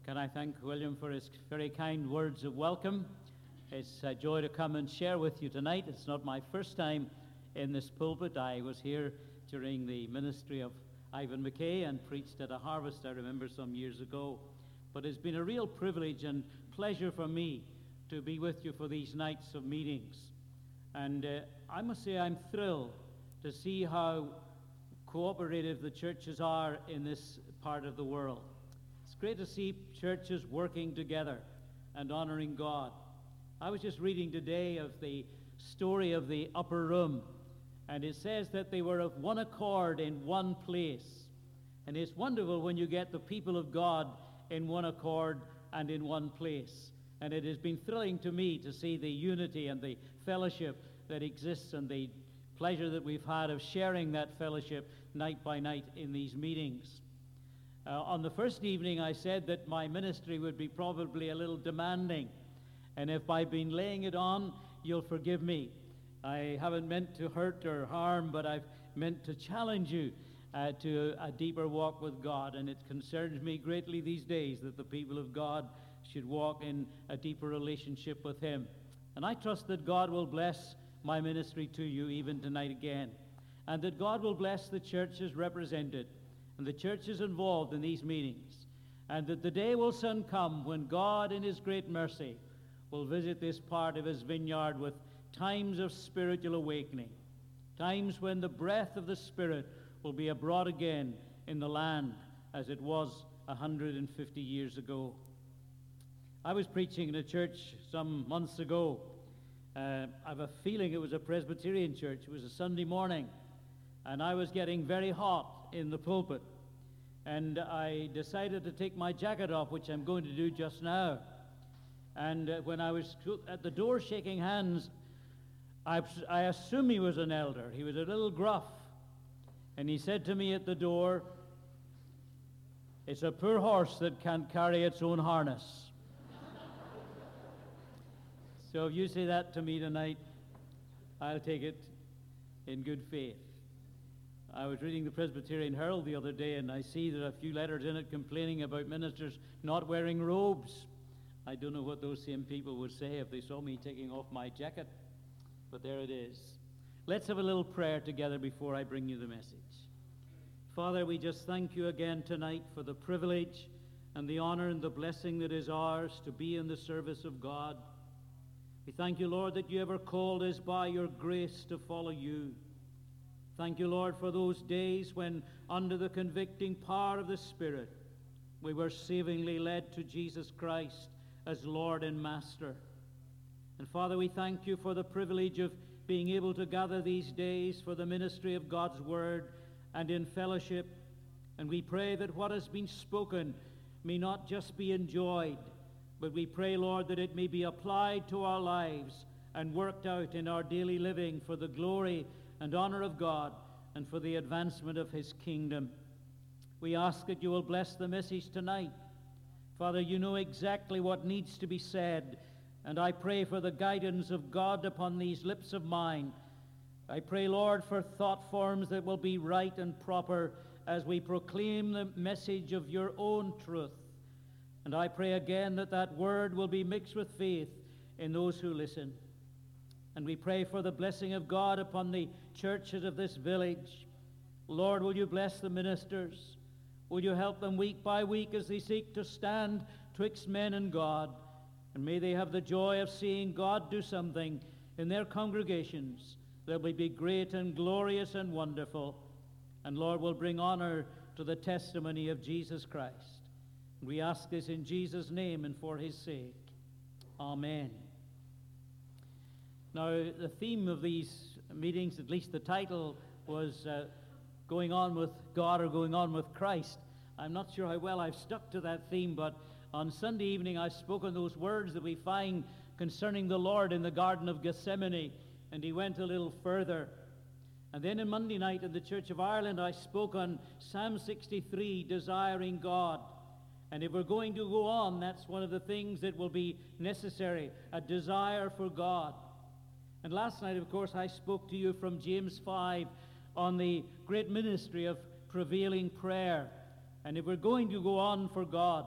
Can I thank William for his very kind words of welcome? It's a joy to come and share with you tonight. It's not my first time in this pulpit. I was here during the ministry of Ivan McKay and preached at a harvest, I remember, some years ago. But it's been a real privilege and pleasure for me to be with you for these nights of meetings. And I must say I'm thrilled to see how cooperative the churches are in this part of the world. It's great to see churches working together and honoring God. I was just reading today of the story of the upper room, and it says that they were of one accord in one place. And it's wonderful when you get the people of God in one accord and in one place. And it has been thrilling to me to see the unity and the fellowship that exists and the pleasure that we've had of sharing that fellowship night by night in these meetings. On the first evening, I said that my ministry would be probably a little demanding. And if I've been laying it on, you'll forgive me. I haven't meant to hurt or harm, but I've meant to challenge you to a deeper walk with God. And it concerns me greatly these days that the people of God should walk in a deeper relationship with Him. And I trust that God will bless my ministry to you even tonight again. And that God will bless the churches represented and the churches involved in these meetings. And that the day will soon come when God in His great mercy will visit this part of His vineyard with times of spiritual awakening, times when the breath of the Spirit will be abroad again in the land as it was 150 years ago. I was preaching in a church some months ago. I have a feeling it was a Presbyterian church. It was a Sunday morning, and I was getting very hot in the pulpit. And I decided to take my jacket off, which I'm going to do just now. And when I was at the door shaking hands, I assume he was an elder. He was a little gruff. And he said to me at the door, "It's a poor horse that can't carry its own harness." So if you say that to me tonight, I'll take it in good faith. I was reading the Presbyterian Herald the other day, and I see there are a few letters in it complaining about ministers not wearing robes. I don't know what those same people would say if they saw me taking off my jacket, but there it is. Let's have a little prayer together before I bring you the message. Father, we just thank you again tonight for the privilege and the honor and the blessing that is ours to be in the service of God. We thank you, Lord, that you ever called us by your grace to follow you. Thank you, Lord, for those days when, under the convicting power of the Spirit, we were savingly led to Jesus Christ as Lord and Master. And Father, we thank you for the privilege of being able to gather these days for the ministry of God's Word and in fellowship. And we pray that what has been spoken may not just be enjoyed, but we pray, Lord, that it may be applied to our lives and worked out in our daily living for the glory and honor of God and for the advancement of His kingdom. We ask that you will bless the message tonight. Father, you know exactly what needs to be said, and I pray for the guidance of God upon these lips of mine. I pray, Lord, for thought forms that will be right and proper as we proclaim the message of your own truth. And I pray again that that word will be mixed with faith in those who listen. And we pray for the blessing of God upon the churches of this village. Lord, will you bless the ministers? Will you help them week by week as they seek to stand twixt men and God? And may they have the joy of seeing God do something in their congregations that will be great and glorious and wonderful. And Lord, will bring honor to the testimony of Jesus Christ. And we ask this in Jesus' name and for His sake. Amen. Now, the theme of these meetings, at least the title, was Going On with God or Going On with Christ. I'm not sure how well I've stuck to that theme, but on Sunday evening I've spoken those words that we find concerning the Lord in the Garden of Gethsemane, and He went a little further. And then on Monday night in the Church of Ireland I spoke on Psalm 63, Desiring God. And if we're going to go on, that's one of the things that will be necessary, a desire for God. And last night, of course, I spoke to you from James 5 on the great ministry of prevailing prayer. And if we're going to go on for God,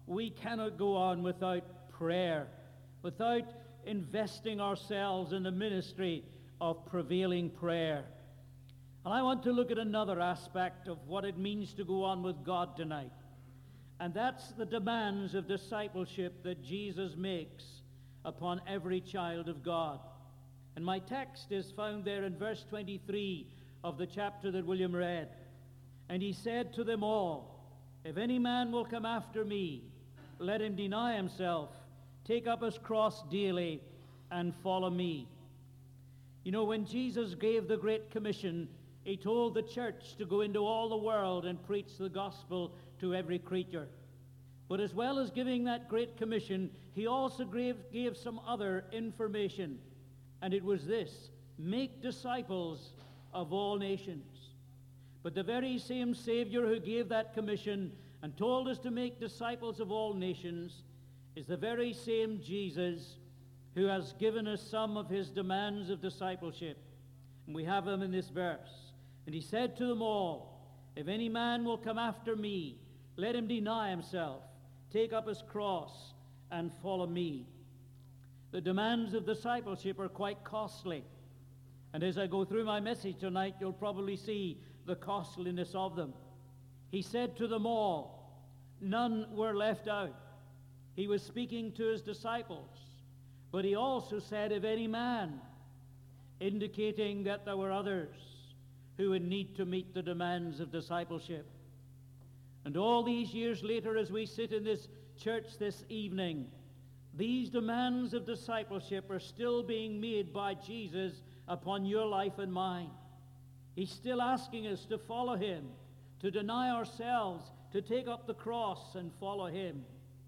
we cannot go on without prayer, without investing ourselves in the ministry of prevailing prayer. And I want to look at another aspect of what it means to go on with God tonight. And that's the demands of discipleship that Jesus makes upon every child of God. And my text is found there in verse 23 of the chapter that William read. And he said to them all, "If any man will come after me, let him deny himself, take up his cross daily, and follow me." You know, when Jesus gave the Great Commission, he told the church to go into all the world and preach the gospel to every creature. But as well as giving that Great Commission, he also gave some other information. And it was this: make disciples of all nations. But the very same Savior who gave that commission and told us to make disciples of all nations is the very same Jesus who has given us some of his demands of discipleship. And we have them in this verse. And he said to them all, "If any man will come after me, let him deny himself, take up his cross, and follow me." The demands of discipleship are quite costly. And as I go through my message tonight, you'll probably see the costliness of them. He said to them all, none were left out. He was speaking to his disciples. But he also said, "If any man," indicating that there were others who would need to meet the demands of discipleship. And all these years later, as we sit in this church this evening, these demands of discipleship are still being made by Jesus upon your life and mine. He's still asking us to follow him, to deny ourselves, to take up the cross and follow him.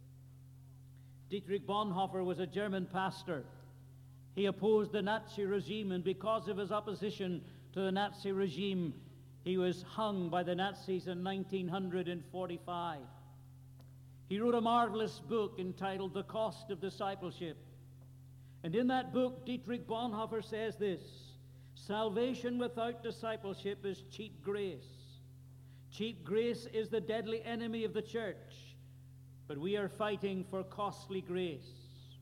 Dietrich Bonhoeffer was a German pastor. He opposed the Nazi regime, and because of his opposition to the Nazi regime, he was hung by the Nazis in 1945. He wrote a marvelous book entitled The Cost of Discipleship. And in that book, Dietrich Bonhoeffer says this: "Salvation without discipleship is cheap grace. Cheap grace is the deadly enemy of the church, but we are fighting for costly grace."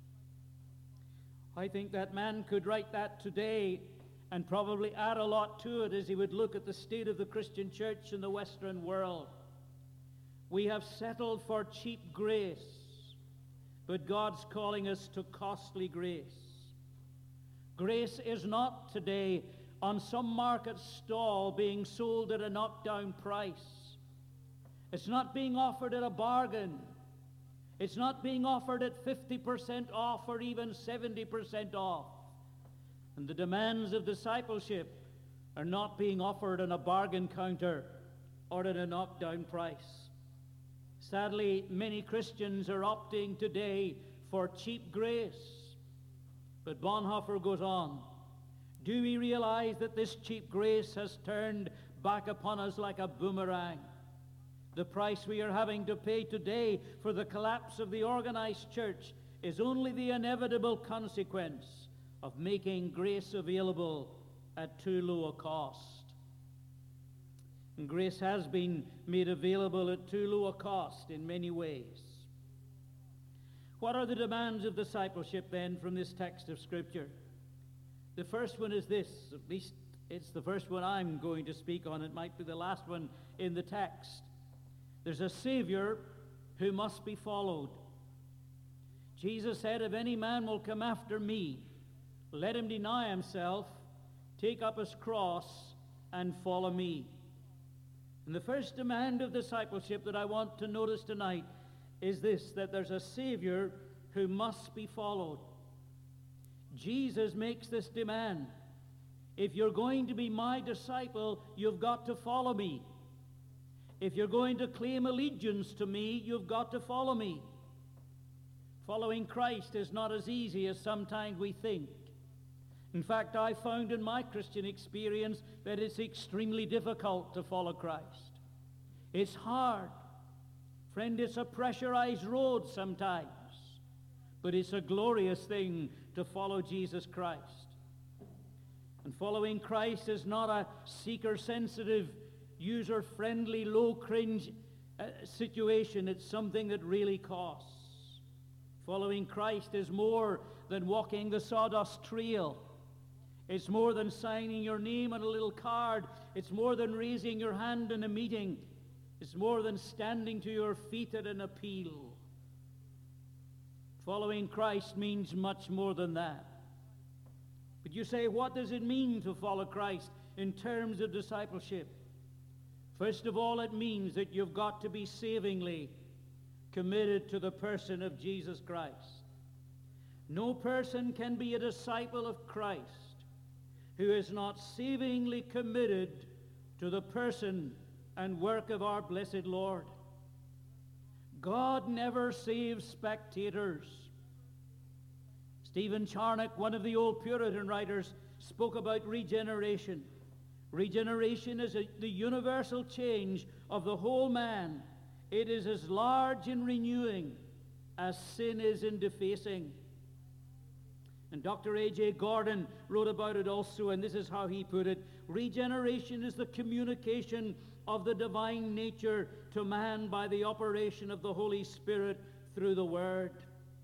I think that man could write that today and probably add a lot to it as he would look at the state of the Christian church in the Western world. We have settled for cheap grace, but God's calling us to costly grace. Grace is not today on some market stall being sold at a knockdown price. It's not being offered at a bargain. It's not being offered at 50% off or even 70% off. And the demands of discipleship are not being offered on a bargain counter or at a knockdown price. Sadly, many Christians are opting today for cheap grace. But Bonhoeffer goes on, "Do we realize that this cheap grace has turned back upon us like a boomerang? The price we are having to pay today for the collapse of the organized church is only the inevitable consequence of making grace available at too low a cost." And grace has been made available at too low a cost in many ways. What are the demands of discipleship then from this text of Scripture? The first one is this, at least it's the first one I'm going to speak on. It might be the last one in the text. There's a Savior who must be followed. Jesus said, "If any man will come after me, let him deny himself, take up his cross, and follow me." And the first demand of discipleship that I want to notice tonight is this, that there's a Savior who must be followed. Jesus makes this demand. If you're going to be my disciple, you've got to follow me. If you're going to claim allegiance to me, you've got to follow me. Following Christ is not as easy as sometimes we think. In fact, I found in my Christian experience that it's extremely difficult to follow Christ. It's hard. Friend, it's a pressurized road sometimes, but it's a glorious thing to follow Jesus Christ. And following Christ is not a seeker-sensitive, user-friendly, low-cringe situation. It's something that really costs. Following Christ is more than walking the sawdust trail. It's more than signing your name on a little card. It's more than raising your hand in a meeting. It's more than standing to your feet at an appeal. Following Christ means much more than that. But you say, what does it mean to follow Christ in terms of discipleship? First of all, it means that you've got to be savingly committed to the person of Jesus Christ. No person can be a disciple of Christ who is not savingly committed to the person and work of our blessed Lord. God never saves spectators. Stephen Charnock, one of the old Puritan writers, spoke about regeneration. Regeneration is the universal change of the whole man. It is as large in renewing as sin is in defacing. And Dr. A.J. Gordon wrote about it also, and this is how he put it. Regeneration is the communication of the divine nature to man by the operation of the Holy Spirit through the Word.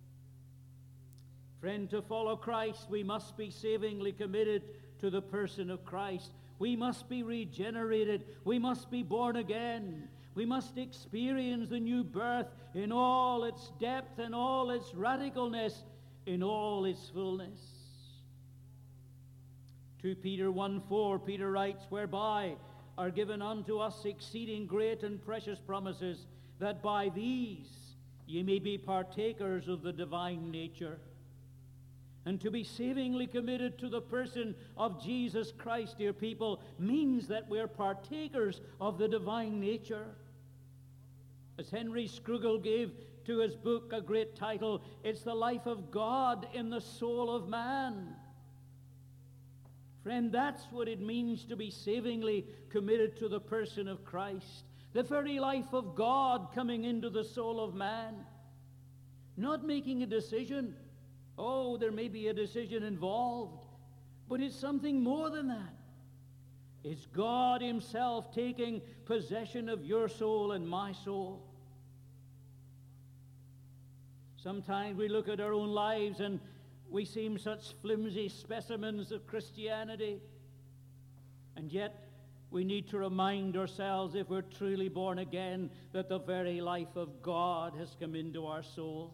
Friend, to follow Christ, we must be savingly committed to the person of Christ. We must be regenerated. We must be born again. We must experience the new birth in all its depth and all its radicalness, in all its fullness. 2 Peter 1:4, Peter writes, whereby are given unto us exceeding great and precious promises, that by these ye may be partakers of the divine nature. And to be savingly committed to the person of Jesus Christ, dear people, means that we're partakers of the divine nature. As Henry Scruggle gave to his book a great title, it's the life of God in the soul of man. Friend, that's what it means to be savingly committed to the person of Christ. The very life of God coming into the soul of man. Not making a decision. Oh, there may be a decision involved, but it's something more than that. It's God himself taking possession of your soul and my soul. Sometimes we look at our own lives and we seem such flimsy specimens of Christianity. And yet we need to remind ourselves, if we're truly born again, that the very life of God has come into our soul.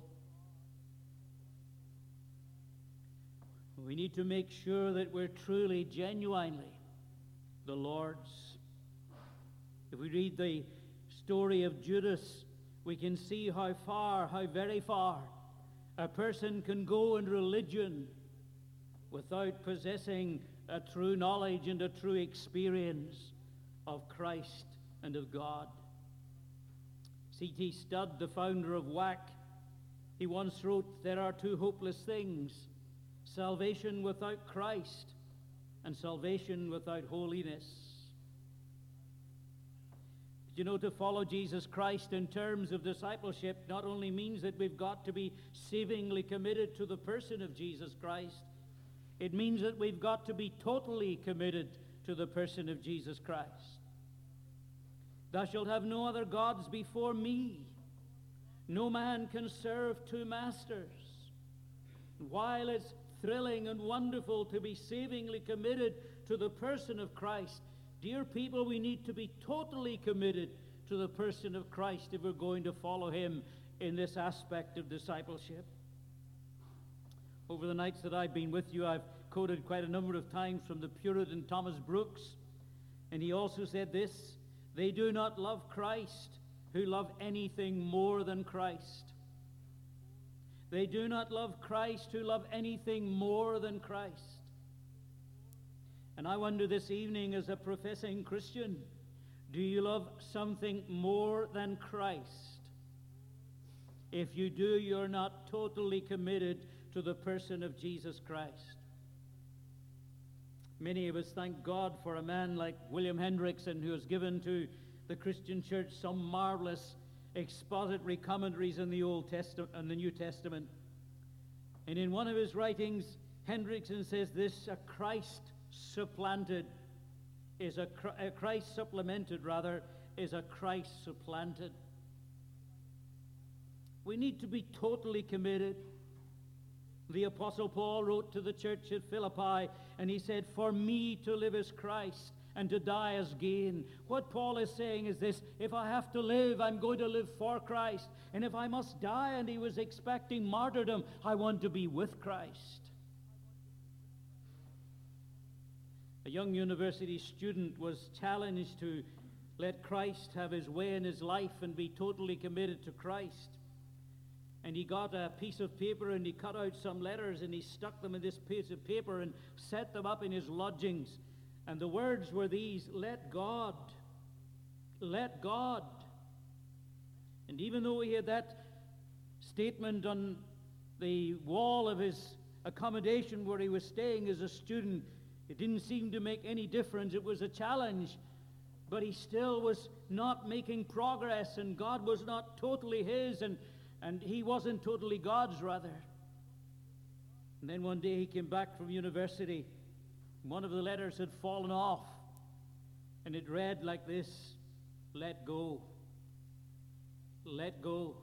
We need to make sure that we're truly, genuinely the Lord's. If we read the story of Judas, we can see how far, how very far, a person can go in religion without possessing a true knowledge and a true experience of Christ and of God. C.T. Studd, the founder of WAC, he once wrote, there are two hopeless things: salvation without Christ and salvation without holiness. But you know, to follow Jesus Christ in terms of discipleship not only means that we've got to be savingly committed to the person of Jesus Christ, it means that we've got to be totally committed to the person of Jesus Christ. Thou shalt have no other gods before me. No man can serve two masters. While it's thrilling and wonderful to be savingly committed to the person of Christ, dear people, we need to be totally committed to the person of Christ if we're going to follow him in this aspect of discipleship. Over the nights that I've been with you, I've quoted quite a number of times from the Puritan Thomas Brooks, and he also said this: they do not love Christ who love anything more than Christ. They do not love Christ who love anything more than Christ. And I wonder this evening, as a professing Christian, do you love something more than Christ? If you do, you're not totally committed to the person of Jesus Christ. Many of us thank God for a man like William Hendrickson, who has given to the Christian church some marvelous expository commentaries in the Old Testament and the New Testament. And in one of his writings, Hendrickson says this: a Christ supplemented is a Christ supplanted. We need to be totally committed. The Apostle Paul wrote to the church at Philippi, and he said, "For me to live is Christ, and to die as gain." What Paul is saying is this: if I have to live, I'm going to live for Christ. And if I must die, and he was expecting martyrdom, I want to be with Christ. A young university student was challenged to let Christ have his way in his life and be totally committed to Christ. And he got a piece of paper and he cut out some letters and he stuck them in this piece of paper and set them up in his lodgings. And the words were these: "Let God, let God." And even though he had that statement on the wall of his accommodation where he was staying as a student, it didn't seem to make any difference. It was a challenge. But he still was not making progress, and God was not totally his, and he wasn't totally God's, rather. And then one day he came back from university. One of the letters had fallen off, and it read like this: "Let go. Let go."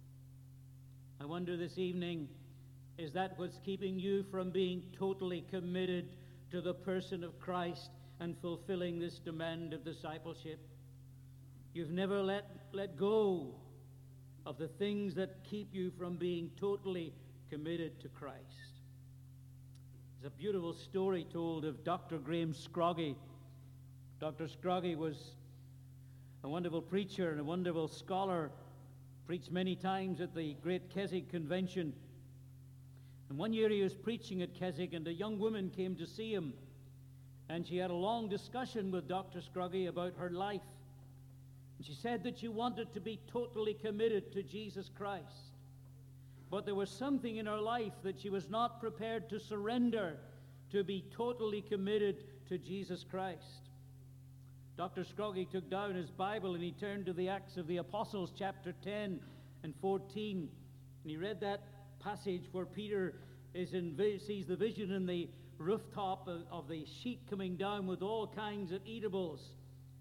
I wonder this evening, is that what's keeping you from being totally committed to the person of Christ and fulfilling this demand of discipleship? You've never let go of the things that keep you from being totally committed to Christ. There's a beautiful story told of Dr. Graham Scroggie. Dr. Scroggie was a wonderful preacher and a wonderful scholar, preached many times at the great Keswick Convention. And one year he was preaching at Keswick, and a young woman came to see him, and she had a long discussion with Dr. Scroggie about her life. And she said that she wanted to be totally committed to Jesus Christ. But there was something in her life that she was not prepared to surrender to be totally committed to Jesus Christ. Dr. Scroggie took down his Bible and he turned to the Acts of the Apostles, chapter 10 and 14. And he read that passage where Peter sees the vision in the rooftop of the sheet coming down with all kinds of eatables.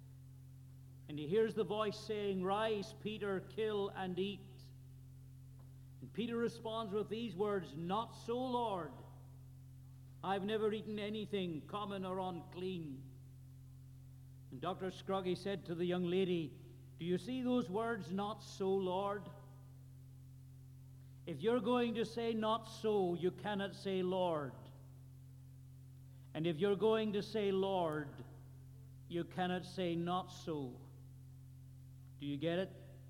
And he hears the voice saying, "Rise, Peter, kill and eat." And Peter responds with these words, "Not so, Lord. I've never eaten anything common or unclean." And Dr. Scroggie said to the young lady, "Do you see those words, 'Not so, Lord'? If you're going to say 'not so,' you cannot say 'Lord.' And if you're going to say 'Lord,' you cannot say 'not so.' Do you get it?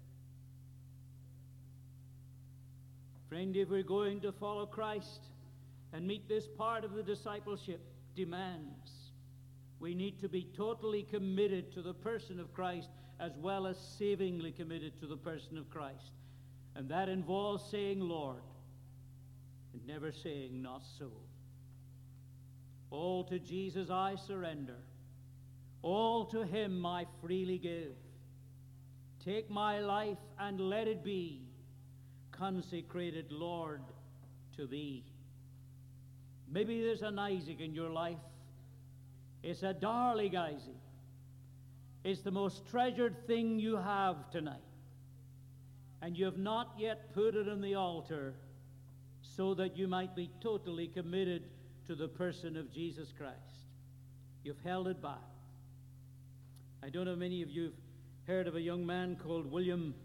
Friend, if we're going to follow Christ and meet this part of the discipleship demands, we need to be totally committed to the person of Christ as well as savingly committed to the person of Christ. And that involves saying 'Lord' and never saying 'not so.' All to Jesus I surrender. All to him I freely give. Take my life and let it be consecrated, Lord, to thee." Maybe there's an Isaac in your life. It's a darling Isaac. It's the most treasured thing you have tonight. And you have not yet put it on the altar so that you might be totally committed to the person of Jesus Christ. You've held it back. I don't know if many of you have heard of a young man called William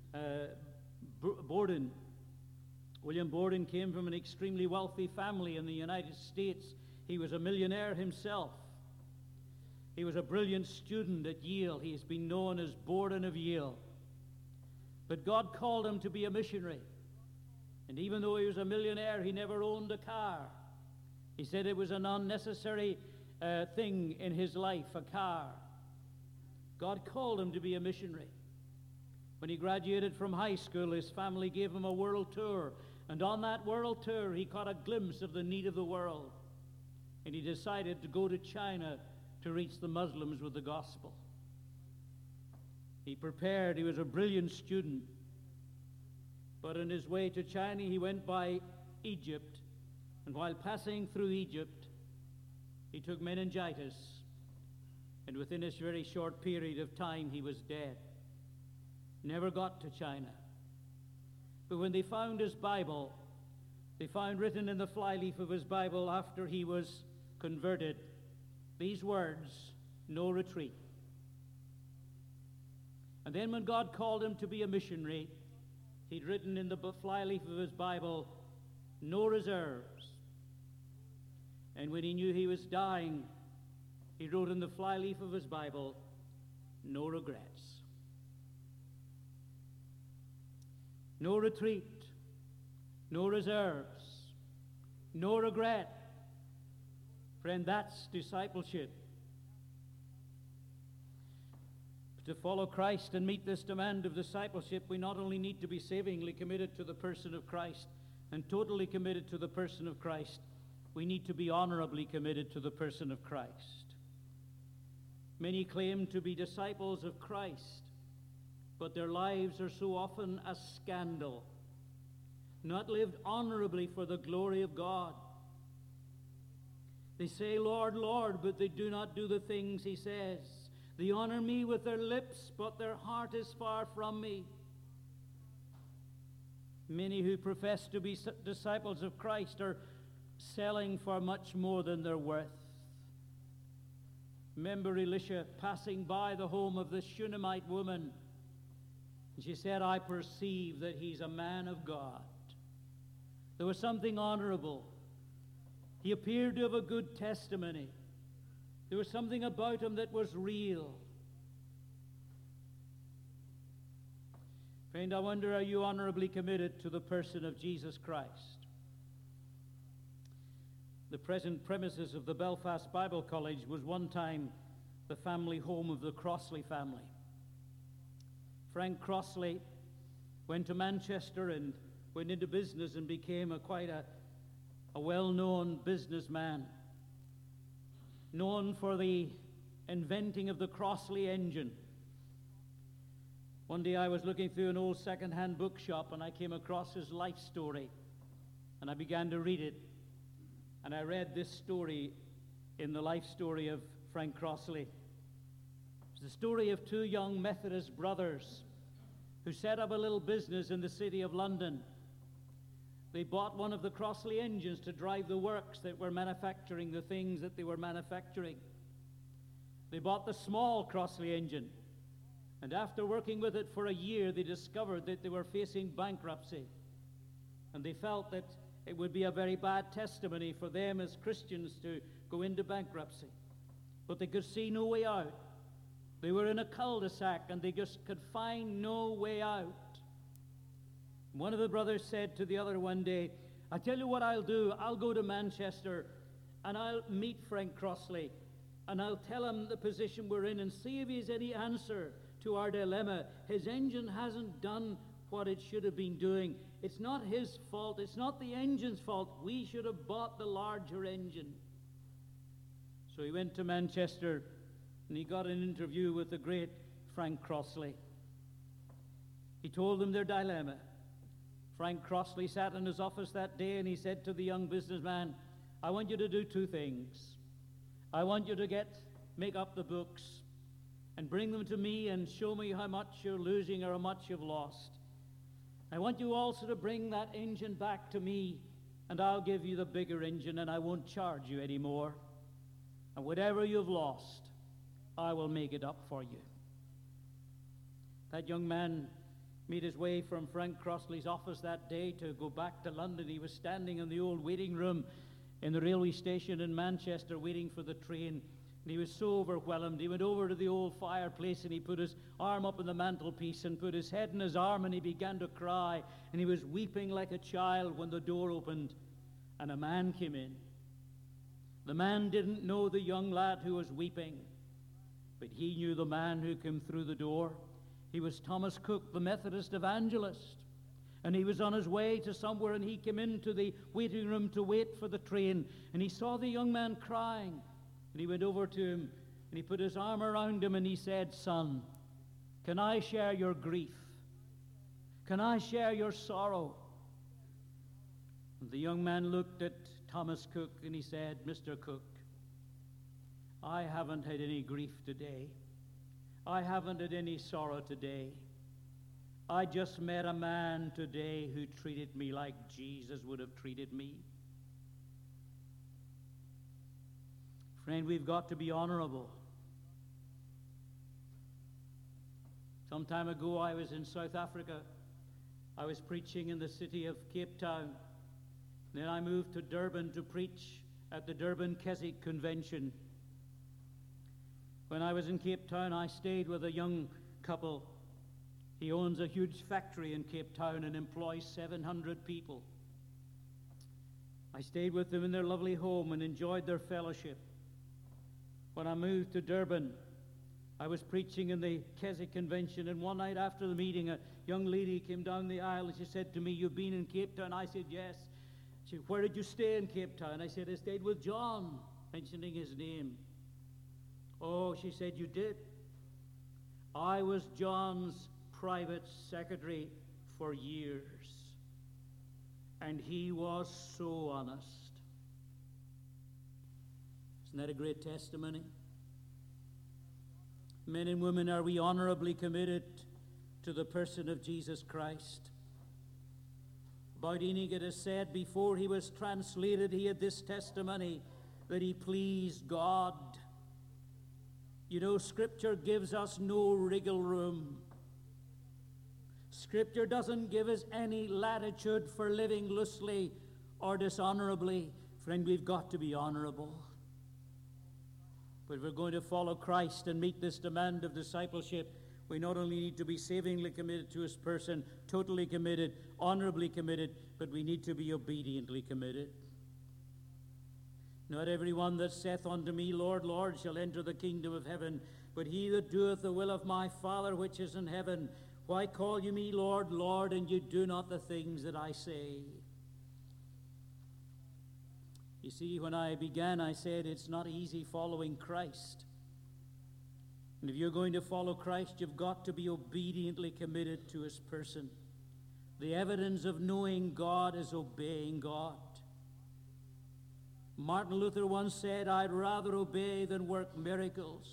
Borden. William Borden came from an extremely wealthy family in the United States. He was a millionaire himself. He was a brilliant student at Yale. He has been known as Borden of Yale. But God called him to be a missionary. And even though he was a millionaire, he never owned a car. He said it was an unnecessary thing in his life, a car. God called him to be a missionary. When he graduated from high school, his family gave him a world tour. And on that world tour, he caught a glimpse of the need of the world. And he decided to go to China to reach the Muslims with the gospel. He prepared. He was a brilliant student. But on his way to China, he went by Egypt. And while passing through Egypt, he took meningitis. And within this very short period of time, he was dead. Never got to China. But when they found his Bible, they found written in the flyleaf of his Bible after he was converted these words, "No retreat." And then when God called him to be a missionary, he'd written in the flyleaf of his Bible, "No reserves." And when he knew he was dying, he wrote in the flyleaf of his Bible, "No regrets." No retreat, no reserves, no regret. Friend, that's discipleship. To follow Christ and meet this demand of discipleship, we not only need to be savingly committed to the person of Christ and totally committed to the person of Christ, we need to be honorably committed to the person of Christ. Many claim to be disciples of Christ, but their lives are so often a scandal, not lived honorably for the glory of God. They say, "Lord, Lord," but they do not do the things he says. They honor me with their lips, but their heart is far from me. Many who profess to be disciples of Christ are selling for much more than they're worth. Remember Elisha passing by the home of the Shunammite woman. And she said, "I perceive that he's a man of God." There was something honorable. He appeared to have a good testimony. There was something about him that was real. Friend, I wonder, are you honorably committed to the person of Jesus Christ? The present premises of the Belfast Bible College was one time the family home of the Crossley family. Frank Crossley went to Manchester and went into business and became quite a well-known businessman, known for the inventing of the Crossley engine. One day I was looking through an old second-hand bookshop and I came across his life story, and I began to read it, and I read this story in the life story of Frank Crossley. It's the story of two young Methodist brothers who set up a little business in the city of London. They bought one of the Crossley engines to drive the works that were manufacturing the things that they were manufacturing. They bought the small Crossley engine, and after working with it for a year, they discovered that they were facing bankruptcy. And they felt that it would be a very bad testimony for them as Christians to go into bankruptcy. But they could see no way out. They were in a cul-de-sac, and they just could find no way out. One of the brothers said to the other one day, "I tell you what I'll do. I'll go to Manchester and I'll meet Frank Crossley and I'll tell him the position we're in and see if he has any answer to our dilemma. His engine hasn't done what it should have been doing. It's not his fault. It's not the engine's fault. We should have bought the larger engine." So he went to Manchester and he got an interview with the great Frank Crossley. He told them their dilemma. Frank Crossley sat in his office that day and he said to the young businessman, "I want you to do two things. I want you to make up the books and bring them to me and show me how much you're losing or how much you've lost. I want you also to bring that engine back to me, and I'll give you the bigger engine and I won't charge you anymore. And whatever you've lost, I will make it up for you." That young man made his way from Frank Crossley's office that day to go back to London. He was standing in the old waiting room in the railway station in Manchester waiting for the train, and he was so overwhelmed. He went over to the old fireplace and he put his arm up on the mantelpiece and put his head in his arm, and he began to cry, and he was weeping like a child when the door opened and a man came in. The man didn't know the young lad who was weeping, but he knew the man who came through the door. He was Thomas Cook, the Methodist evangelist, and he was on his way to somewhere, and he came into the waiting room to wait for the train, and he saw the young man crying, and he went over to him, and he put his arm around him, and he said, "Son, can I share your grief? Can I share your sorrow?" And the young man looked at Thomas Cook, and he said, "Mr. Cook, I haven't had any grief today. I haven't had any sorrow today. I just met a man today who treated me like Jesus would have treated me. Friend, we've got to be honorable. Some time ago, I was in South Africa. I was preaching in the city of Cape Town. Then I moved to Durban to preach at the Durban Keswick Convention. When I was in Cape Town, I stayed with a young couple. He owns a huge factory in Cape Town and employs 700 people. I stayed with them in their lovely home and enjoyed their fellowship. When I moved to Durban, I was preaching in the Keswick Convention, and one night after the meeting, a young lady came down the aisle and she said to me, "You've been in Cape Town?" I said, "Yes." She said, "Where did you stay in Cape Town?" I said, "I stayed with John," mentioning his name. "Oh," she said, "you did?" "I was John's private secretary for years, and he was so honest." Isn't that a great testimony? Men and women, are we honorably committed to the person of Jesus Christ? About Enoch it is said, before he was translated, he had this testimony that he pleased God. You know, Scripture gives us no wriggle room. Scripture doesn't give us any latitude for living loosely or dishonorably. Friend, we've got to be honorable. But if we're going to follow Christ and meet this demand of discipleship, we not only need to be savingly committed to his person, totally committed, honorably committed, but we need to be obediently committed. Not everyone that saith unto me, Lord, Lord, shall enter the kingdom of heaven, but he that doeth the will of my Father which is in heaven. Why call you me Lord, Lord, and you do not the things that I say? You see, when I began, I said it's not easy following Christ. And if you're going to follow Christ, you've got to be obediently committed to his person. The evidence of knowing God is obeying God. Martin Luther once said, "I'd rather obey than work miracles."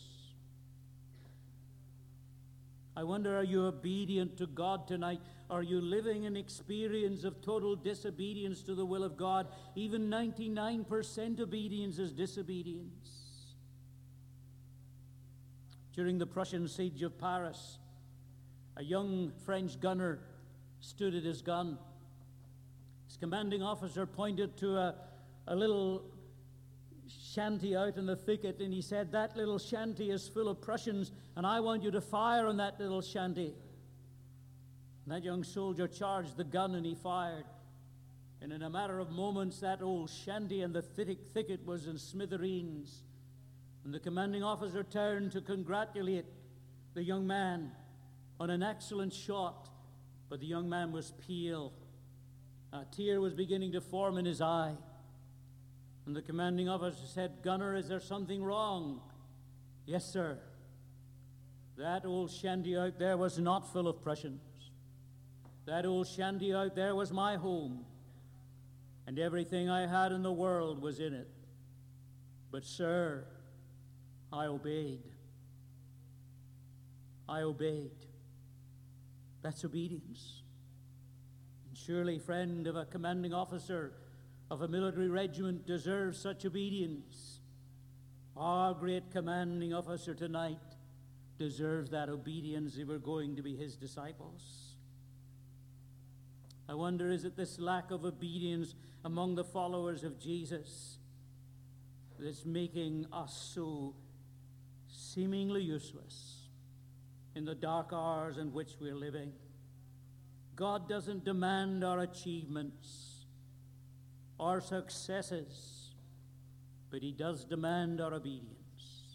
I wonder, are you obedient to God tonight? Are you living an experience of total disobedience to the will of God? Even 99% obedience is disobedience. During the Prussian siege of Paris, a young French gunner stood at his gun. His commanding officer pointed to a little shanty out in the thicket, and he said, "That little shanty is full of Prussians, and I want you to fire on that little shanty." And that young soldier charged the gun, and he fired. And in a matter of moments, that old shanty and the thicket was in smithereens. And the commanding officer turned to congratulate the young man on an excellent shot, but the young man was pale. A tear was beginning to form in his eye. And the commanding officer said, "Gunner, is there something wrong?" "Yes, sir. That old shanty out there was not full of Prussians. That old shanty out there was my home, and everything I had in the world was in it. But, sir, I obeyed. I obeyed." That's obedience. And surely, friend, if a commanding officer of a military regiment deserves such obedience, our great commanding officer tonight deserves that obedience if we're going to be his disciples. I wonder, is it this lack of obedience among the followers of Jesus that's making us so seemingly useless in the dark hours in which we're living? God doesn't demand our achievements, our successes, but he does demand our obedience.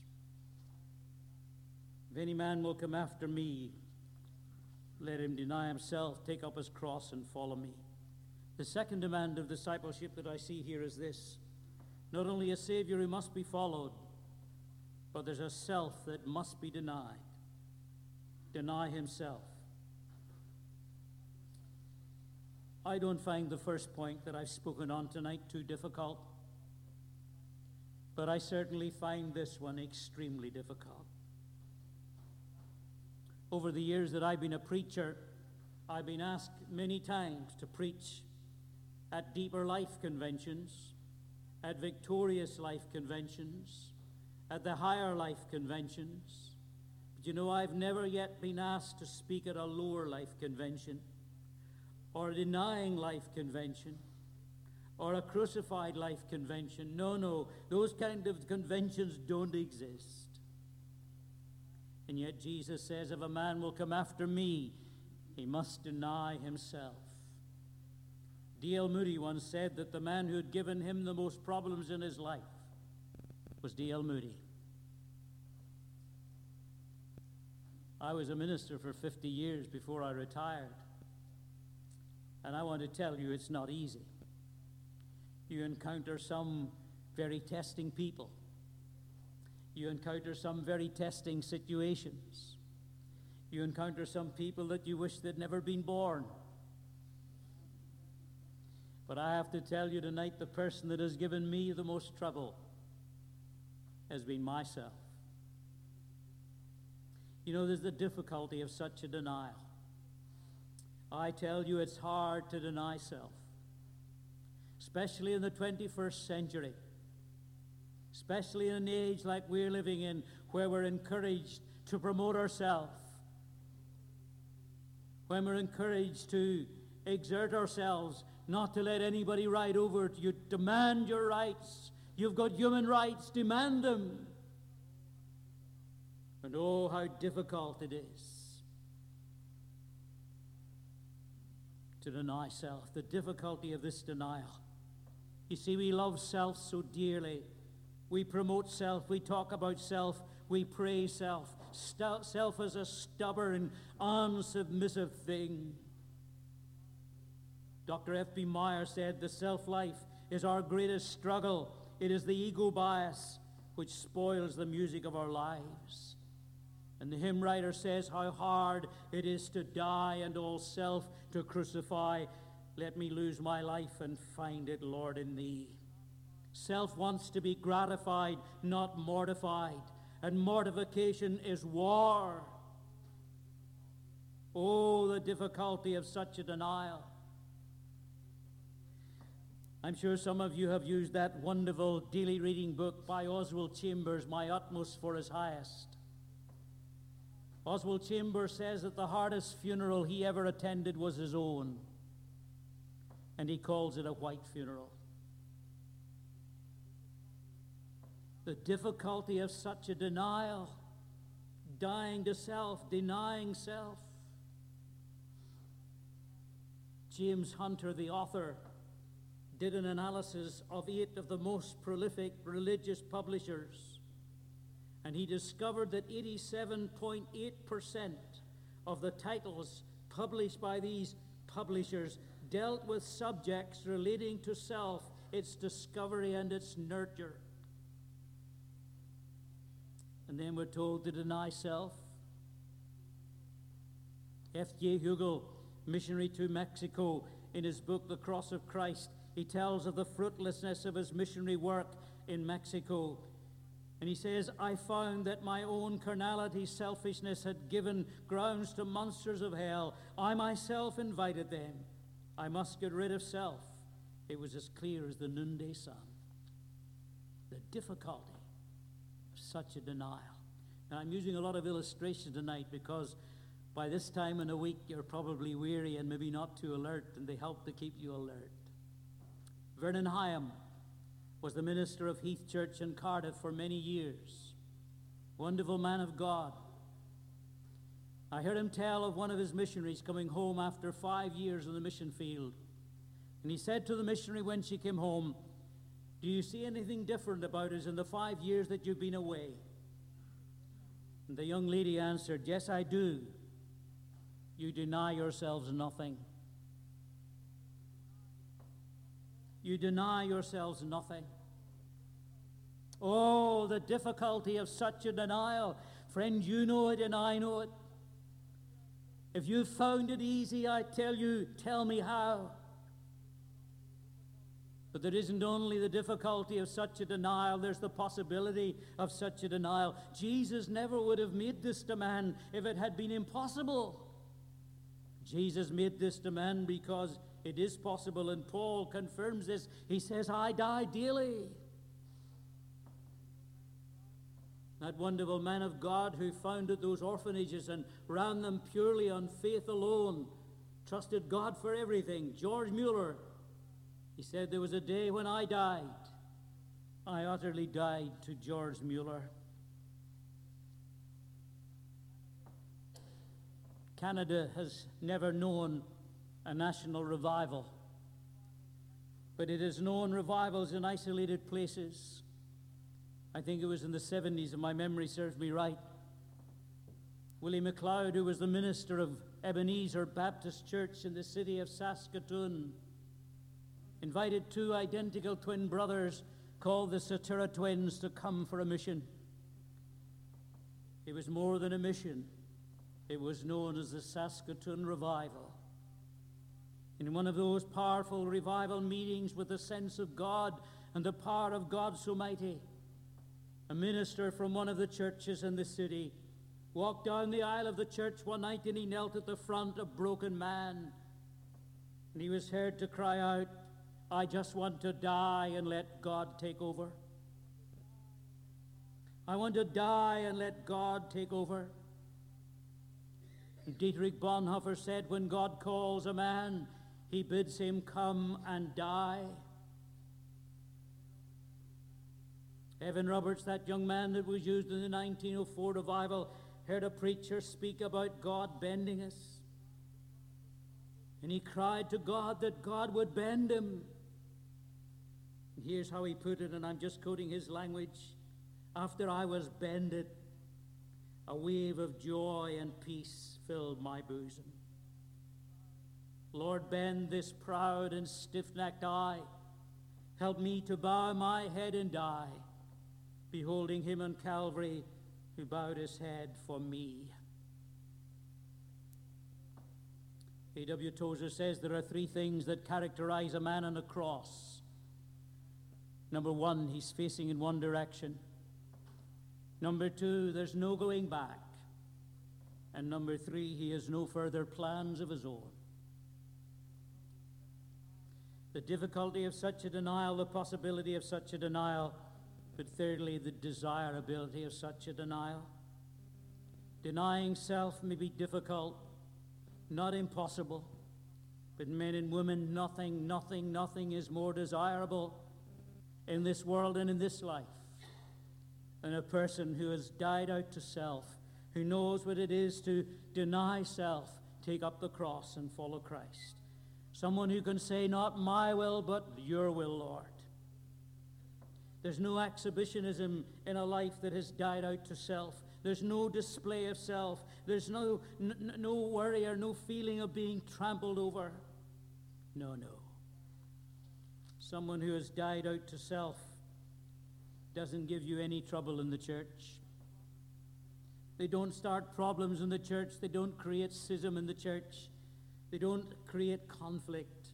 "If any man will come after me, let him deny himself, take up his cross, and follow me." The second demand of discipleship that I see here is this: not only a Savior who must be followed, but there's a self that must be denied. Deny himself. I don't find the first point that I've spoken on tonight too difficult. but I certainly find this one extremely difficult. Over the years that I've been a preacher, I've been asked many times to preach at Deeper Life conventions, at Victorious Life conventions, at the Higher Life conventions. But you know, I've never yet been asked to speak at a Lower Life convention, or a Denying Life convention, or a Crucified Life convention. No, those kind of conventions don't exist. And yet Jesus says, if a man will come after me, he must deny himself. D.L. Moody once said that the man who had given him the most problems in his life was D.L. Moody. I was a minister for 50 years before I retired. And I want to tell you, it's not easy. You encounter some very testing people. You encounter some very testing situations. You encounter some people that you wish they'd never been born. But I have to tell you tonight, the person that has given me the most trouble has been myself. You know, there's the difficulty of such a denial. I tell you, it's hard to deny self, especially in the 21st century, especially in an age like we're living in, where we're encouraged to promote ourselves, when we're encouraged to exert ourselves, not to let anybody ride over it. You demand your rights. You've got human rights. Demand them. And oh, how difficult it is to deny self. The difficulty of this denial. You see, we love self so dearly. We promote self. We talk about self. We praise self. Self is a stubborn, unsubmissive thing. Dr. F.B. Meyer said, the self-life is our greatest struggle. It is the ego bias which spoils the music of our lives. And the hymn writer says how hard it is to die and all self to crucify. Let me lose my life and find it, Lord, in thee. Self wants to be gratified, not mortified. And mortification is war. Oh, the difficulty of such a denial. I'm sure some of you have used that wonderful daily reading book by Oswald Chambers, My Utmost for His Highest. Oswald Chambers says that the hardest funeral he ever attended was his own, and he calls it a white funeral. The difficulty of such a denial, dying to self, denying self. James Hunter, the author, did an analysis of 8 of the most prolific religious publishers, and he discovered that 87.8% of the titles published by these publishers dealt with subjects relating to self, its discovery and its nurture. And then we're told to deny self. F.J. Hugel, missionary to Mexico, in his book, The Cross of Christ, he tells of the fruitlessness of his missionary work in Mexico. And he says, I found that my own carnality, selfishness had given grounds to monsters of hell. I myself invited them. I must get rid of self. It was as clear as the noonday sun. The difficulty of such a denial. Now, I'm using a lot of illustrations tonight because by this time in the week, you're probably weary and maybe not too alert, and they help to keep you alert. Vernon Hyam was the minister of Heath Church in Cardiff for many years. Wonderful man of God. I heard him tell of one of his missionaries coming home after 5 years in the mission field. And he said to the missionary when she came home, do you see anything different about us in the 5 years that you've been away? And the young lady answered, yes, I do. You deny yourselves nothing. You deny yourselves nothing. Oh, the difficulty of such a denial. Friend, you know it and I know it. If you've found it easy, I tell you, tell me how. But there isn't only the difficulty of such a denial, there's the possibility of such a denial. Jesus never would have made this demand if it had been impossible. Jesus made this demand because it is possible, and Paul confirms this. He says, I die daily. That wonderful man of God who founded those orphanages and ran them purely on faith alone, trusted God for everything, George Mueller, he said, there was a day when I died. I utterly died to George Mueller. Canada has never known a national revival, but it has known revivals in isolated places. I think it was in the 70s, if my memory serves me right. Willie McLeod, who was the minister of Ebenezer Baptist Church in the city of Saskatoon, invited two identical twin brothers called the Satura twins to come for a mission. It was more than a mission. It was known as the Saskatoon Revival. In one of those powerful revival meetings with the sense of God and the power of God so mighty, a minister from one of the churches in the city walked down the aisle of the church one night, and he knelt at the front, a broken man, and he was heard to cry out, I just want to die and let God take over. I want to die and let God take over. And Dietrich Bonhoeffer said, when God calls a man, he bids him come and die. Evan Roberts, that young man that was used in the 1904 revival, heard a preacher speak about God bending us. And he cried to God that God would bend him. And here's how he put it, and I'm just quoting his language. After I was bended, a wave of joy and peace filled my bosom. Lord, bend this proud and stiff-necked eye. Help me to bow my head and die, beholding him on Calvary who bowed his head for me. A.W. Tozer says there are three things that characterize a man on a cross. Number one, he's facing in one direction. Number two, there's no going back. And number three, he has no further plans of his own. The difficulty of such a denial, the possibility of such a denial, but thirdly, the desirability of such a denial. Denying self may be difficult, not impossible, but men and women, nothing is more desirable in this world and in this life than a person who has died out to self, who knows what it is to deny self, take up the cross and follow Christ. Someone who can say, not my will, but your will, Lord. There's no exhibitionism in a life that has died out to self. There's no display of self. There's no worry or no feeling of being trampled over. No. Someone who has died out to self doesn't give you any trouble in the church. They don't start problems in the church. They don't create schism in the church. They don't create conflict.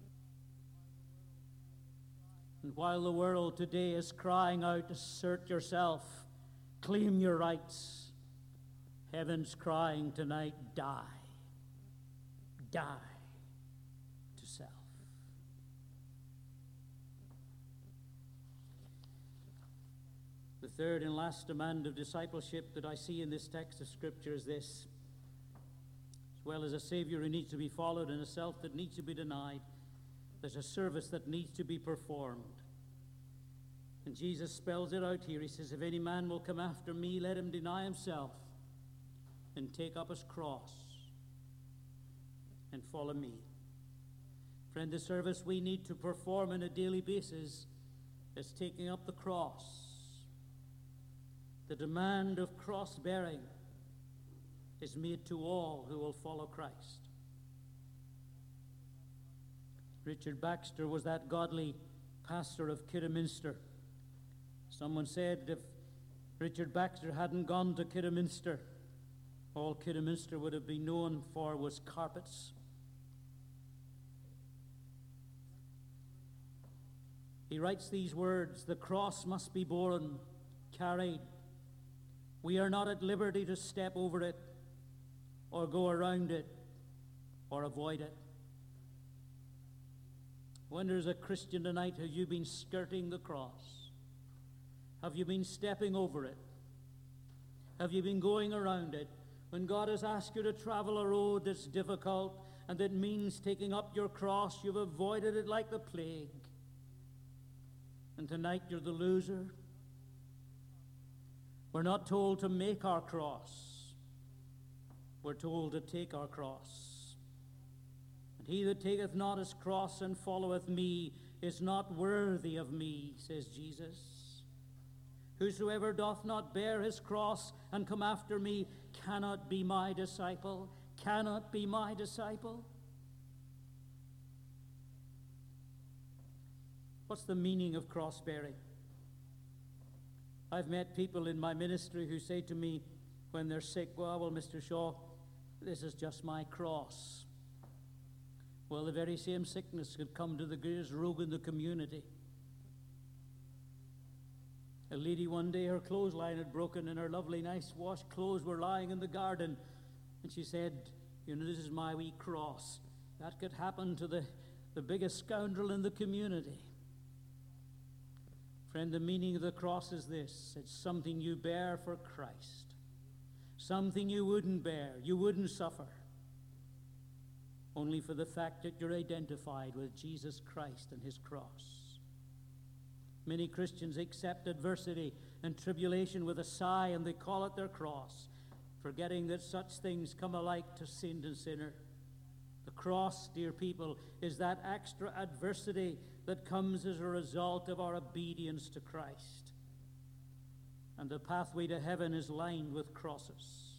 And while the world today is crying out, assert yourself, claim your rights, heaven's crying tonight, die. Die to self. The third and last demand of discipleship that I see in this text of Scripture is this. As well as a Savior who needs to be followed and a self that needs to be denied, there's a service that needs to be performed. And Jesus spells it out here. He says, if any man will come after me, let him deny himself and take up his cross and follow me. Friend, the service we need to perform on a daily basis is taking up the cross. The demand of cross-bearing is made to all who will follow Christ. Richard Baxter was that godly pastor of Kidderminster. Someone said if Richard Baxter hadn't gone to Kidderminster, all Kidderminster would have been known for was carpets. He writes these words, "The cross must be borne, carried. We are not at liberty to step over it or go around it or avoid it." I wonder, as a Christian tonight, have you been skirting the cross? Have you been stepping over it? Have you been going around it? When God has asked you to travel a road that's difficult and that means taking up your cross, you've avoided it like the plague. And tonight you're the loser. We're not told to make our cross. We're told to take our cross. "And he that taketh not his cross and followeth me is not worthy of me," says Jesus. "Whosoever doth not bear his cross and come after me cannot be my disciple." Cannot be my disciple. What's the meaning of cross-bearing? I've met people in my ministry who say to me when they're sick, well, Mr. Shaw, this is just my cross. Well, the very same sickness could come to the greatest rogue in the community. A lady one day, her clothesline had broken and her lovely, nice washed clothes were lying in the garden. And she said, this is my wee cross. That could happen to the biggest scoundrel in the community. Friend, the meaning of the cross is this. It's something you bear for Christ. Something you wouldn't bear, you wouldn't suffer. Only for the fact that you're identified with Jesus Christ and his cross. Many Christians accept adversity and tribulation with a sigh, and they call it their cross, forgetting that such things come alike to saint and sinner. The cross, dear people, is that extra adversity that comes as a result of our obedience to Christ. And the pathway to heaven is lined with crosses.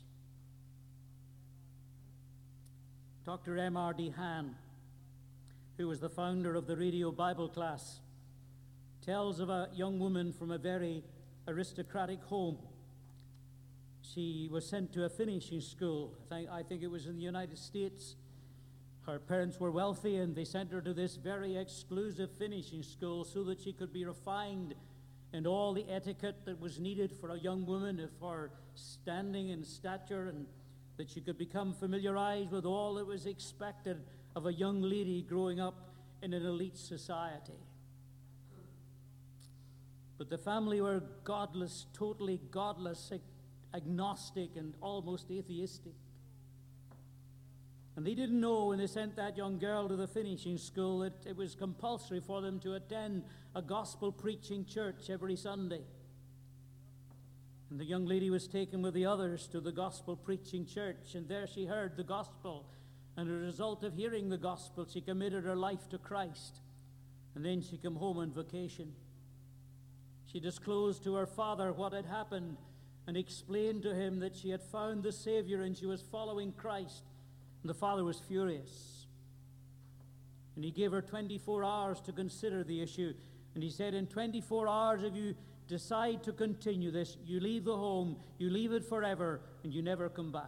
Dr. M.R. DeHaan, who was the founder of the Radio Bible Class, tells of a young woman from a very aristocratic home. She was sent to a finishing school. I think it was in the United States. Her parents were wealthy, and they sent her to this very exclusive finishing school so that she could be refined in all the etiquette that was needed for a young woman, for standing and stature, and that she could become familiarized with all that was expected of a young lady growing up in an elite society. But the family were godless, totally godless, agnostic, and almost atheistic. And they didn't know when they sent that young girl to the finishing school that it was compulsory for them to attend a gospel-preaching church every Sunday. And the young lady was taken with the others to the gospel-preaching church, and there she heard the gospel. And as a result of hearing the gospel, she committed her life to Christ. And then she came home on vacation. She disclosed to her father what had happened and explained to him that she had found the Savior and she was following Christ. And the father was furious. And he gave her 24 hours to consider the issue. And he said, in 24 hours, if you decide to continue this, you leave the home, you leave it forever, and you never come back.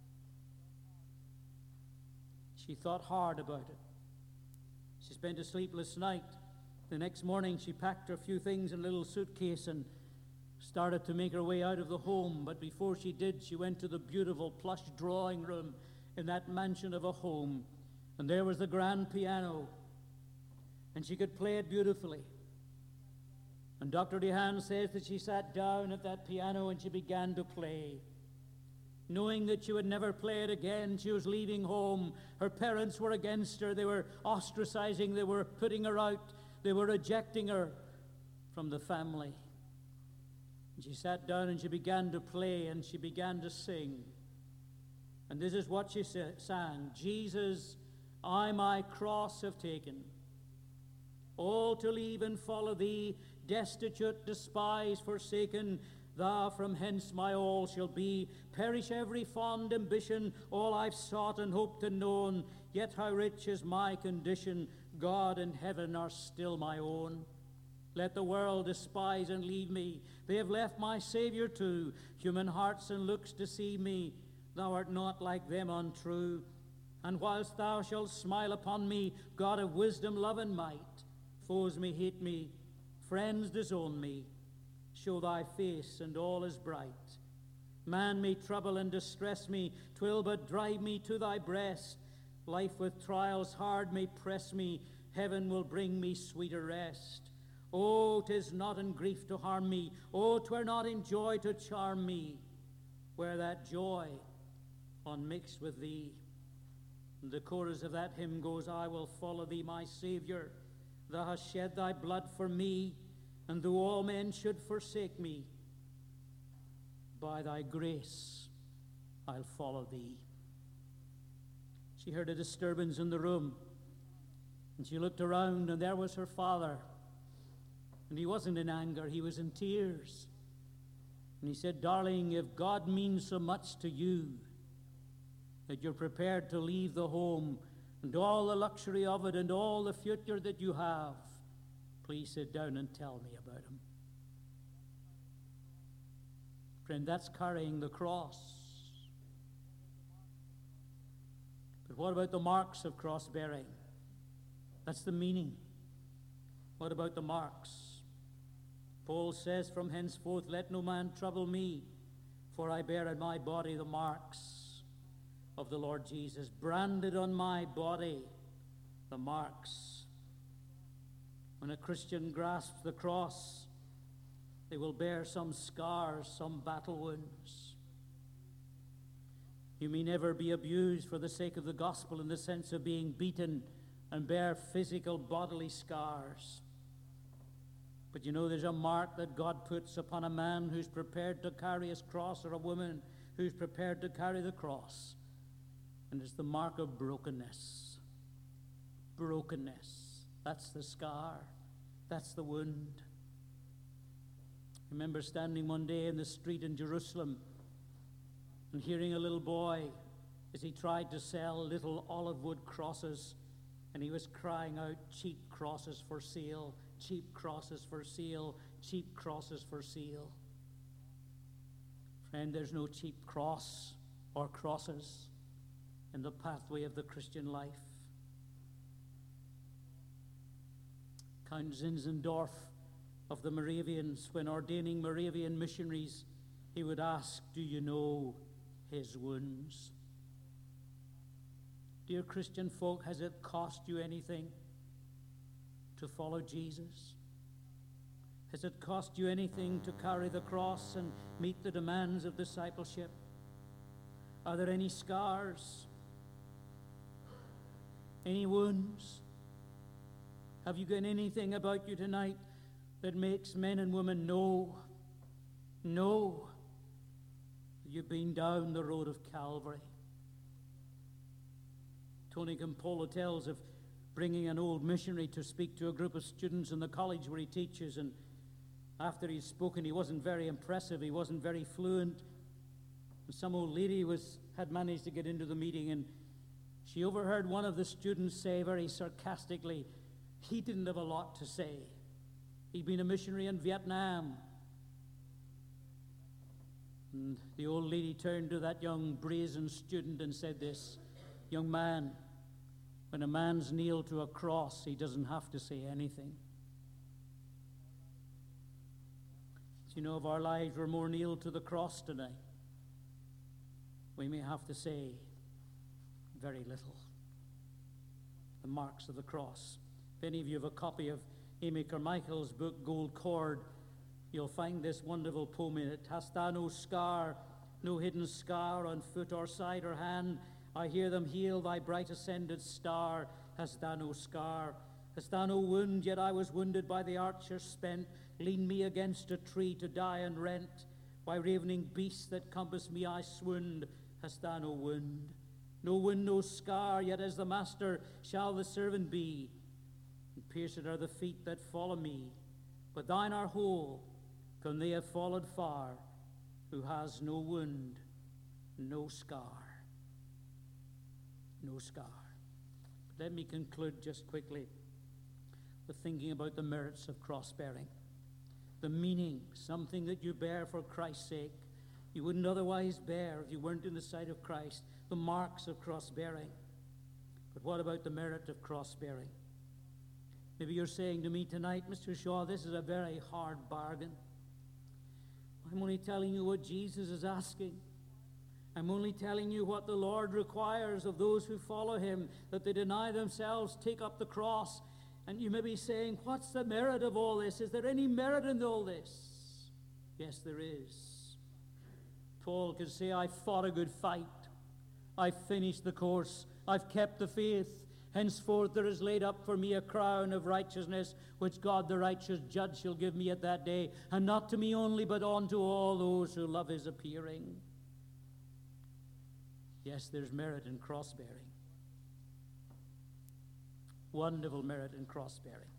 She thought hard about it. She spent a sleepless night. The next morning, she packed her few things in a little suitcase and started to make her way out of the home. But before she did, she went to the beautiful plush drawing room in that mansion of a home. And there was the grand piano. And she could play it beautifully. And Dr. DeHaan says that she sat down at that piano and she began to play. Knowing that she would never play it again, she was leaving home. Her parents were against her. They were ostracizing. They were putting her out. They were rejecting her from the family. And she sat down and she began to play and she began to sing. And this is what she sang. Jesus, I my cross have taken, all to leave and follow thee, destitute, despised, forsaken. Thou from hence my all shall be. Perish every fond ambition, all I've sought and hoped and known. Yet how rich is my condition, God and heaven are still my own. Let the world despise and leave me. They have left my Savior too. Human hearts and looks deceive me. Thou art not like them untrue. And whilst thou shalt smile upon me, God of wisdom, love, and might, foes may hate me, Friends disown me. Show thy face, and all is bright. Man may trouble and distress me, 'twill but drive me to thy breast. Life with trials hard may press me, heaven will bring me sweeter rest. Oh, 'tis not in grief to harm me, oh, 'twere not in joy to charm me, where that joy unmixed with thee. And the chorus of that hymn goes, I will follow thee, my Saviour. Thou hast shed thy blood for me, and though all men should forsake me, by thy grace I'll follow thee. She heard a disturbance in the room, and she looked around, and there was her father. And he wasn't in anger, he was in tears. And he said, darling, if God means so much to you that you're prepared to leave the home and all the luxury of it and all the future that you have, please sit down and tell me about him. Friend, that's carrying the cross. But what about the marks of cross-bearing? That's the meaning. What about the marks? Paul says, from henceforth let no man trouble me, for I bear in my body the marks of the Lord Jesus. Branded on my body, the marks. When a Christian grasps the cross, they will bear some scars, some battle wounds. You may never be abused for the sake of the gospel in the sense of being beaten and bear physical bodily scars. But you know, there's a mark that God puts upon a man who's prepared to carry his cross, or a woman who's prepared to carry the cross. And it's the mark of brokenness. Brokenness. That's the scar. That's the wound. I remember standing one day in the street in Jerusalem and hearing a little boy as he tried to sell little olive wood crosses, and he was crying out, cheap crosses for sale, cheap crosses for sale, cheap crosses for sale. Friend, there's no cheap cross or crosses in the pathway of the Christian life. Count Zinzendorf of the Moravians, when ordaining Moravian missionaries, he would ask, do you know his wounds? Dear Christian folk, has it cost you anything to follow Jesus? Has it cost you anything to carry the cross and meet the demands of discipleship? Are there any scars? Any wounds? Have you got anything about you tonight that makes men and women know that you've been down the road of Calvary? Tony Campolo tells of bringing an old missionary to speak to a group of students in the college where he teaches, and after he'd spoken, he wasn't very impressive, he wasn't very fluent. And some old lady had managed to get into the meeting, and she overheard one of the students say very sarcastically, he didn't have a lot to say. He'd been a missionary in Vietnam. And the old lady turned to that young brazen student and said this, young man, when a man's nailed to a cross, he doesn't have to say anything. Do you know, if our lives were more nailed to the cross tonight, we may have to say very little. The marks of the cross. If any of you have a copy of Amy Carmichael's book, Gold Cord, you'll find this wonderful poem in it. Hast thou no scar, no hidden scar on foot or side or hand? I hear them hail thy bright ascended star. Hast thou no scar? Hast thou no wound? Yet I was wounded by the archer spent. Lean me against a tree to die and rent. By ravening beasts that compass me I swooned. Hast thou no wound? No wound, no scar, yet as the master shall the servant be. And pierced are the feet that follow me. But thine are whole, come they have followed far, who has no wound, no scar. No scar. Let me conclude just quickly with thinking about the merits of cross-bearing. The meaning, something that you bear for Christ's sake, you wouldn't otherwise bear if you weren't in the sight of Christ. The marks of cross-bearing. But what about the merit of cross-bearing? Maybe you're saying to me tonight, Mr. Shaw, this is a very hard bargain. I'm only telling you what Jesus is asking. I'm only telling you what the Lord requires of those who follow him, that they deny themselves, take up the cross. And you may be saying, what's the merit of all this? Is there any merit in all this? Yes, there is. Paul could say, I've fought a good fight. I've finished the course. I've kept the faith. Henceforth there is laid up for me a crown of righteousness, which God the righteous judge shall give me at that day, and not to me only, but unto all those who love his appearing. Yes, there's merit in cross-bearing. Wonderful merit in cross-bearing.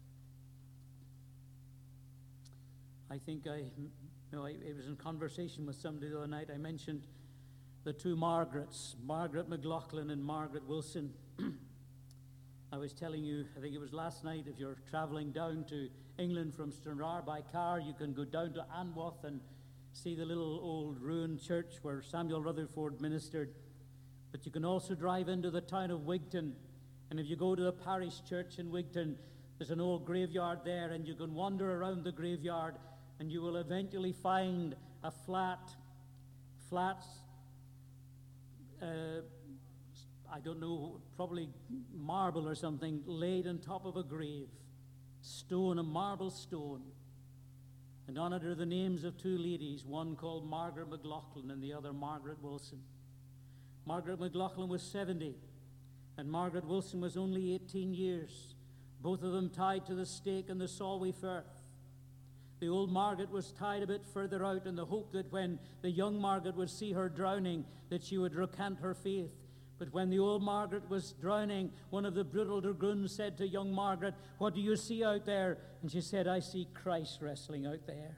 I think it was in conversation with somebody the other night. I mentioned the two Margarets, Margaret McLaughlin and Margaret Wilson. I was telling you, I think it was last night, if you're traveling down to England from Stranraer by car, you can go down to Anwath and see the little old ruined church where Samuel Rutherford ministered. But you can also drive into the town of Wigton, and if you go to the parish church in Wigton, there's an old graveyard there, and you can wander around the graveyard, and you will eventually find a flat, I don't know, probably marble or something, laid on top of a grave. Stone, a marble stone. And on it are the names of two ladies, one called Margaret McLaughlin and the other Margaret Wilson. Margaret McLaughlin was 70, and Margaret Wilson was only 18 years, both of them tied to the stake in the Solway Firth. The old Margaret was tied a bit further out in the hope that when the young Margaret would see her drowning, that she would recant her faith. But when the old Margaret was drowning, one of the brutal dragoons said to young Margaret, "What do you see out there?" And she said, "I see Christ wrestling out there."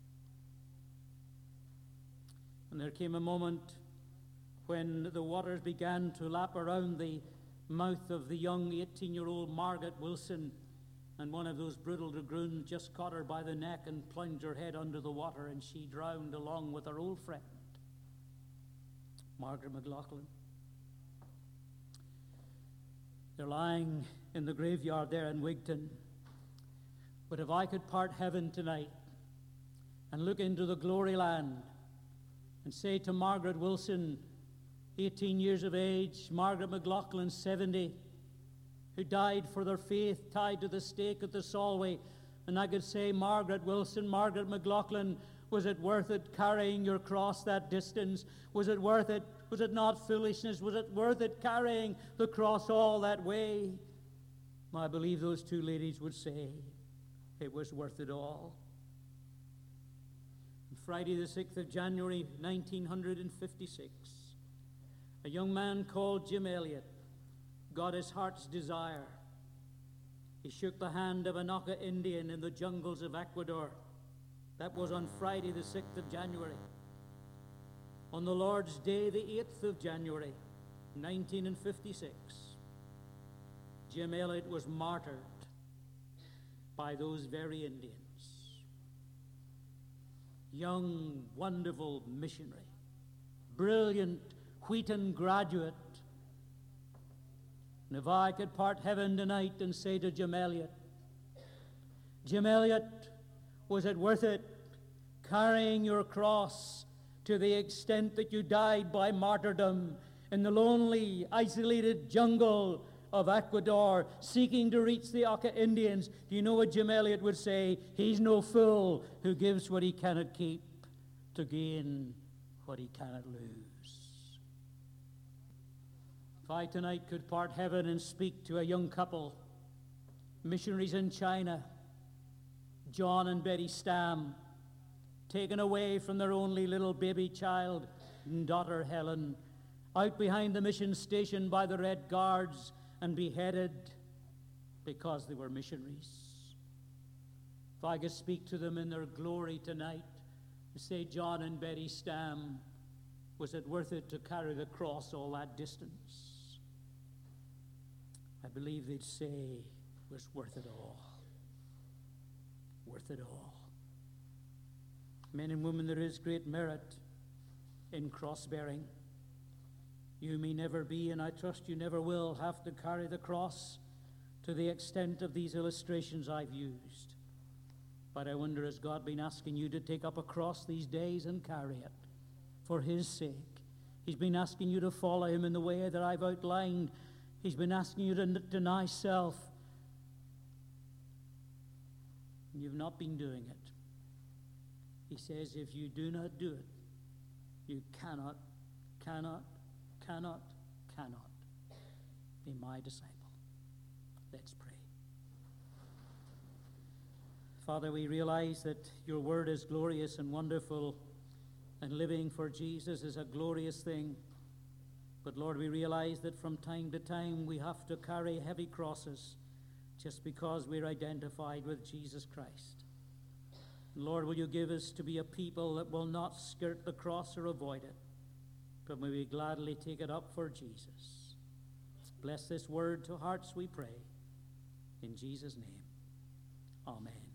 And there came a moment when the waters began to lap around the mouth of the young 18-year-old Margaret Wilson, and one of those brutal dragoons just caught her by the neck and plunged her head under the water, and she drowned along with her old friend, Margaret McLaughlin. They're lying in the graveyard there in Wigton. But if I could part heaven tonight and look into the glory land and say to Margaret Wilson, 18 years of age, Margaret McLaughlin, 70, who died for their faith, tied to the stake at the Solway, and I could say, Margaret Wilson, Margaret McLaughlin, was it worth it carrying your cross that distance? Was it worth it? Was it not foolishness? Was it worth it carrying the cross all that way? I believe those two ladies would say it was worth it all. On Friday the 6th of January 1956, a young man called Jim Elliot got his heart's desire. He shook the hand of an Auca Indian in the jungles of Ecuador. That was on Friday the 6th of January. On the Lord's Day, the 8th of January, 1956, Jim Elliot was martyred by those very Indians. Young, wonderful missionary, brilliant Wheaton graduate. And if I could part heaven tonight and say to Jim Elliot, was it worth it carrying your cross to the extent that you died by martyrdom in the lonely, isolated jungle of Ecuador, seeking to reach the Auca Indians? Do you know what Jim Elliot would say? He's no fool who gives what he cannot keep to gain what he cannot lose. If I tonight could part heaven and speak to a young couple, missionaries in China, John and Betty Stam, taken away from their only little baby child and daughter Helen, out behind the mission station by the Red Guards and beheaded because they were missionaries. If I could speak to them in their glory tonight and say, John and Betty Stam, was it worth it to carry the cross all that distance? I believe they'd say it was worth it all. Worth it all. Men and women, there is great merit in cross-bearing. You may never be, and I trust you never will, have to carry the cross to the extent of these illustrations I've used. But I wonder, has God been asking you to take up a cross these days and carry it for His sake? He's been asking you to follow Him in the way that I've outlined. He's been asking you to deny self. And you've not been doing it. He says, if you do not do it, you cannot be my disciple. Let's pray. Father, we realize that your word is glorious and wonderful, and living for Jesus is a glorious thing. But Lord, we realize that from time to time we have to carry heavy crosses just because we're identified with Jesus Christ. Lord, will you give us to be a people that will not skirt the cross or avoid it, but may we gladly take it up for Jesus. Bless this word to hearts, we pray. In Jesus' name, amen.